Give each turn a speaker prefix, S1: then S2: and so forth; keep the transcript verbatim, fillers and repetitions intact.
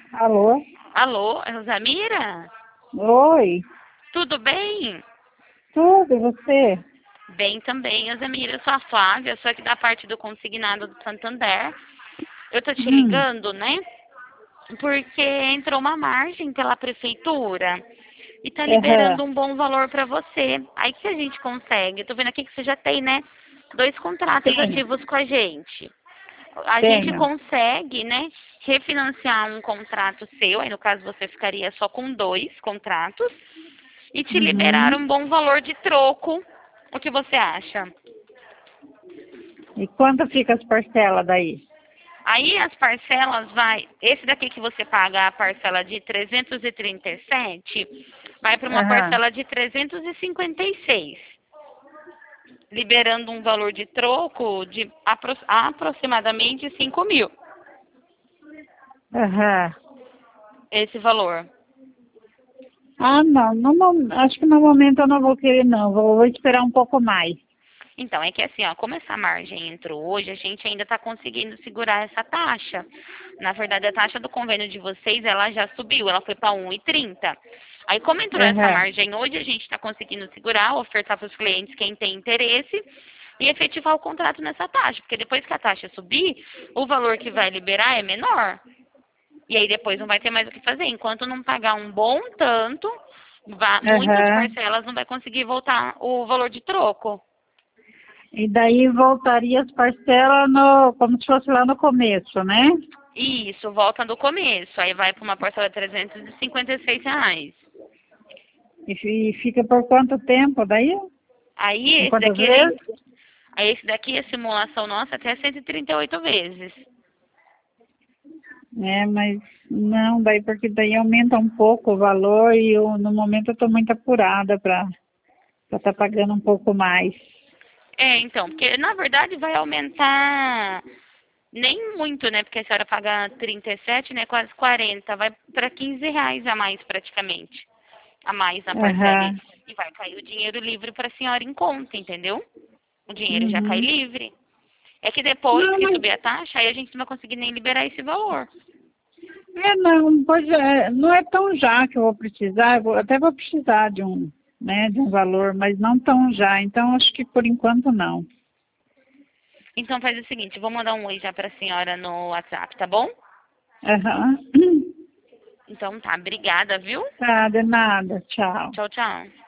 S1: Alô?
S2: Alô, é Rosamira?
S1: Oi,
S2: Tudo bem?
S1: tudo, e você?
S2: Bem também, Rosamira. Eu sou a Flávia, sou aqui da parte do consignado do Santander. Eu tô te
S1: Hum,
S2: ligando, né? Porque entrou uma margem pela prefeitura e tá
S1: aham,
S2: liberando um bom valor para você. Aí que a gente consegue. Eu tô vendo aqui que você já tem, né? Dois contratos
S1: tenho,
S2: ativos com a gente. A gente
S1: tenho.
S2: consegue, né, refinanciar um contrato seu, aí no caso você ficaria só com dois contratos, e te liberar
S1: Uhum.
S2: um bom valor de troco. O que você acha?
S1: E quanto fica as parcelas daí?
S2: Aí as parcelas vai, esse daqui que você paga a parcela de trezentos e trinta e sete, vai para uma
S1: Aham,
S2: parcela de trezentos e cinquenta e seis, liberando um valor de troco de apro aproximadamente cinco mil,
S1: aham.
S2: esse valor.
S1: Ah, não, no, mom- acho que no momento eu não vou querer não, vou, vou esperar um pouco mais.
S2: Então, é que assim, ó, como essa margem entrou hoje, a gente ainda está conseguindo segurar essa taxa. Na verdade, a taxa do convênio de vocês, ela já subiu, ela foi para um e trinta. Aí, como entrou essa
S1: Aham,
S2: margem hoje, a gente está conseguindo segurar, ofertar para os clientes quem tem interesse e efetivar o contrato nessa taxa. Porque depois que a taxa subir, o valor que vai liberar é menor. E aí depois não vai ter mais o que fazer. Enquanto não pagar um bom tanto, vá- muitas
S1: aham.
S2: parcelas não vai conseguir voltar o valor de troco.
S1: E daí voltaria as parcelas no, como se fosse lá no começo, né?
S2: Isso, volta do começo. Aí vai para uma parcela de trezentos e cinquenta e seis reais.
S1: E, fi- e fica por quanto tempo daí?
S2: Aí
S1: Em
S2: esse
S1: quantas
S2: daqui a gente,
S1: vezes?
S2: aí esse daqui a simulação nossa até cento e trinta e oito vezes.
S1: É, mas não, daí porque daí aumenta um pouco o valor e eu, no momento eu estou muito apurada para estar pagando um pouco mais.
S2: É, então, porque na verdade vai aumentar nem muito, né? Porque a senhora paga trinta e sete, né? Quase quarenta. Vai para quinze reais a mais praticamente. A mais na parcela. E
S1: Aham.
S2: e vai cair o dinheiro livre para a senhora em conta, entendeu? O dinheiro já cai
S1: Uhum.
S2: livre. É que depois
S1: Não,
S2: que
S1: mas
S2: subir a taxa, aí a gente não vai conseguir nem liberar esse valor.
S1: é não, pois é, não é tão já que eu vou precisar, eu vou, até vou precisar de um, né, de um valor, mas não tão já, então acho que por enquanto não.
S2: Então faz o seguinte, vou mandar um oi já pra senhora no WhatsApp, tá bom?
S1: Aham.
S2: Então tá, obrigada, viu?
S1: Tá, de nada, tchau.
S2: Tchau, tchau.